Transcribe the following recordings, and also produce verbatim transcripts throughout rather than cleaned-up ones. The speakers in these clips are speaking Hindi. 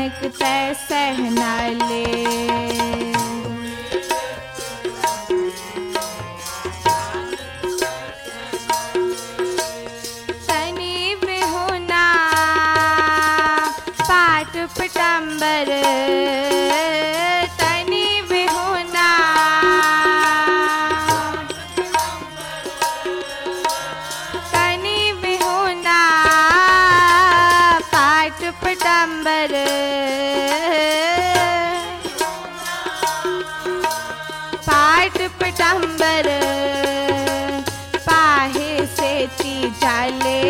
नानक तै सहना ले। तनि बिहुना पाट पीताम्बर, तनि बिहुना तनि बिहुना पाट पीताम्बर, पाट पीताम्बर पाहे सेती जाले।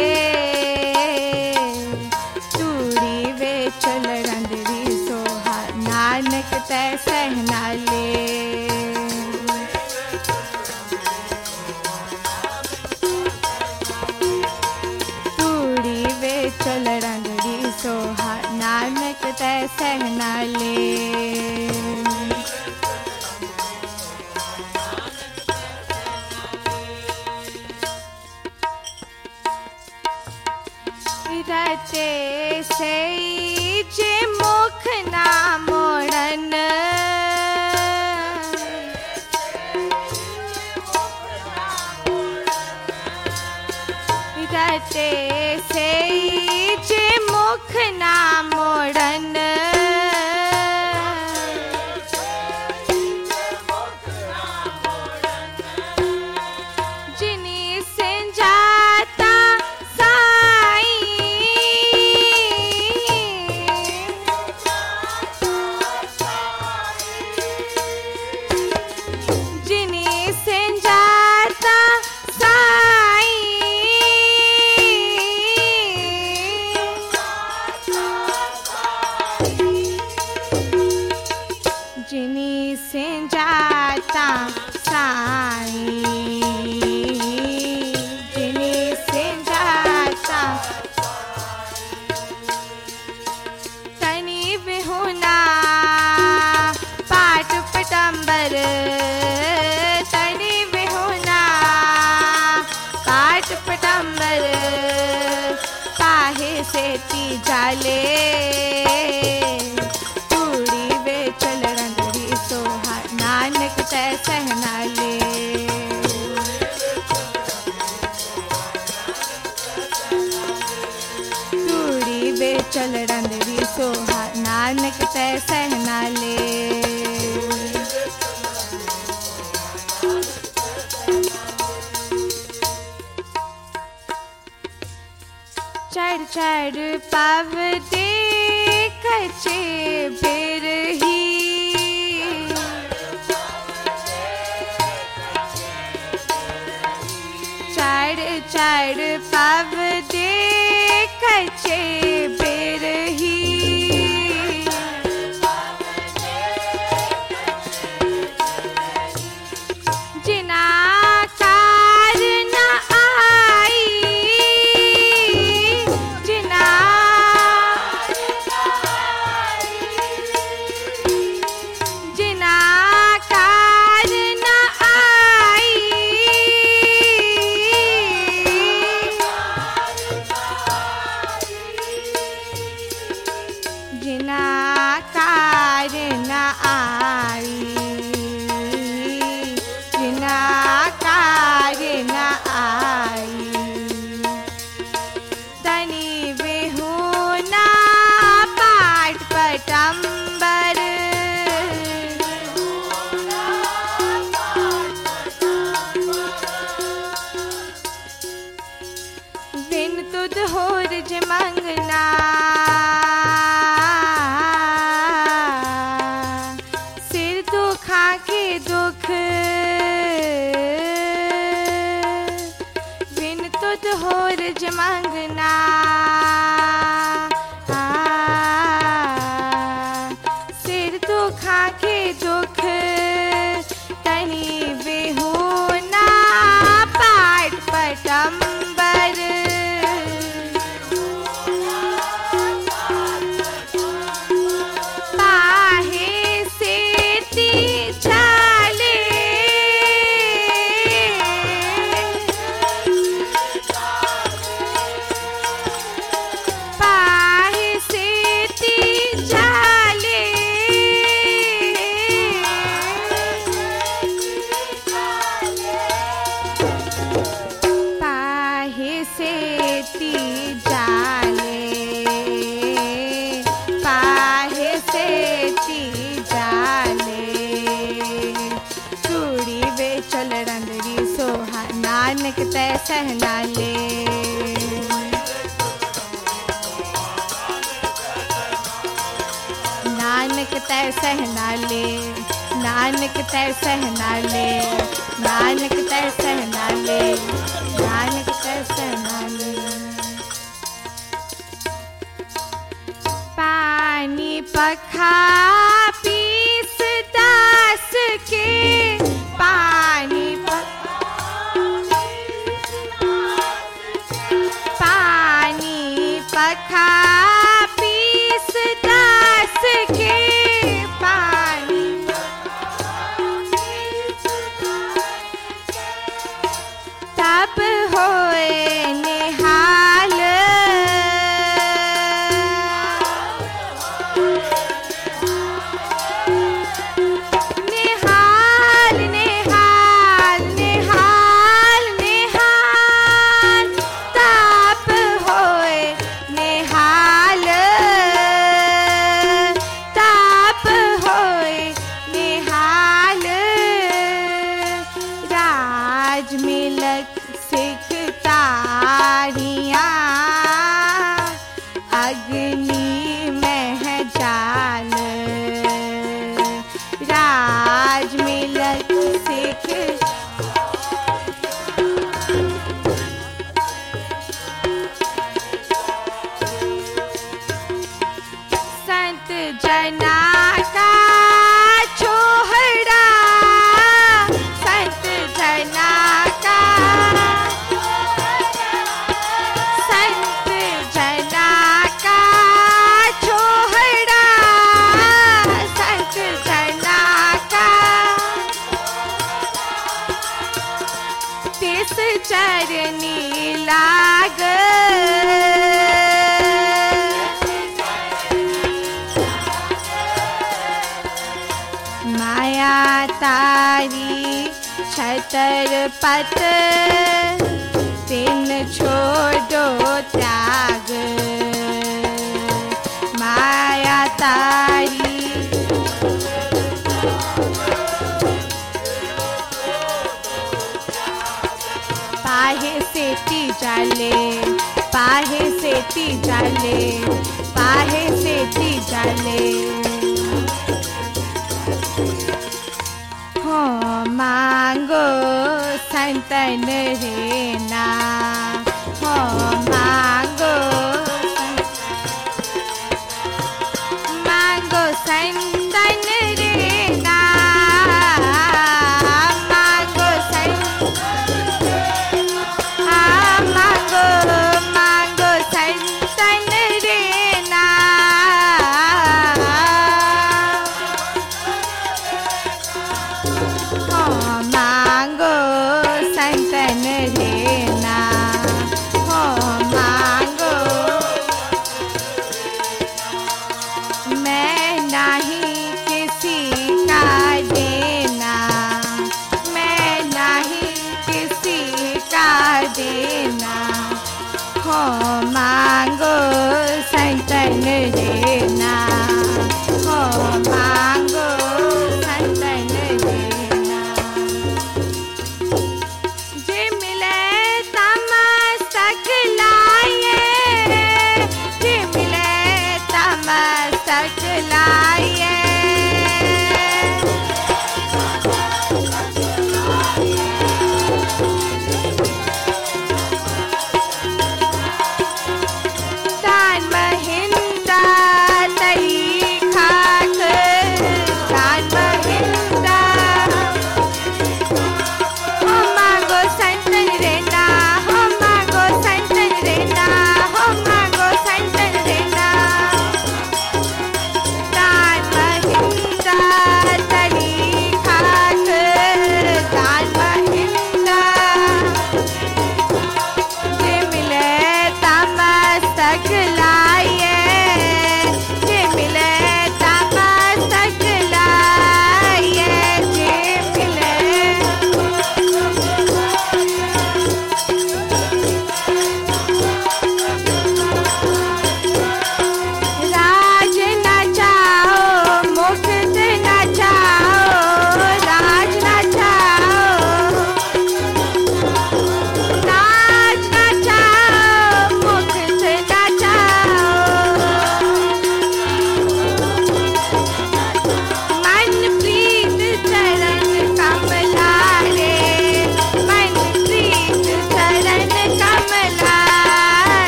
तूड़ी वे चल रंधरी सोहा नानक तै सहना ले। तूड़ी वे चल रंधरी सोहा नानक तै सहना ले। रटे से जे मुख ना मोड़न, रटे से जे मुख ना मोड़न, जिनी संजाता जिनी से जाता साई, जिनी से जाता तनि बिहुना पाट पीताम्बर, तनि बिहुना पाट पीताम्बर पाहे सेती जाले। नानक तै सहना ले। तूड़ी वे चल रंधरी सोहा नानक तै सहना ले। चढ़ चढ़ पाव दे कचे बिरही, चढ़ चढ़ पाव दे कचे बिरही, जिना कार न आई, जिना जिना कार न आई, जिना कार न आई, जिना कार न आई। तनि बिहुना पाट पीताम्बर, बिन तुध होर जे मंगना, सिर दुखा के दुख, बिन तुध होर जे मंगना, सिर दुखा के दुख। तनि बिहुना पाट पीताम्बर, पाहे सेती जाले। पाहे सेती जाले। सेती जाले पाहे सेती जाले चूड़ी वे चल रंदरी सोहा नानक तै सहनाले नानक तै सहनाले नानक तै सहनाले नानक तै सहनाले नानक तै सहनाले पानी पखा पीस दास के पानी पानी पखा पीस दास के पानी तब होए निहाल निहाल निहाल निहाल निहाल तब होए निहाल तब होए निहाल राज मिलक सिख तारियां अग्नि में जाल राज मिलक सिख संत जना का छोहड़ा संत जना का संत जना का छोहड़ा संत जना का तिस चरनी लाग माया तारी छतरपत तिन छोड़ो त्याग माया तारी पाहे सेती जाले पाहे सेती जाले पाहे सेती जाले हो मांगो संतन रेना हो मांगो मांगो संतन रेना मांगो संतन हाँ मांगो मांगो संतन रेना मांगो संतन रेना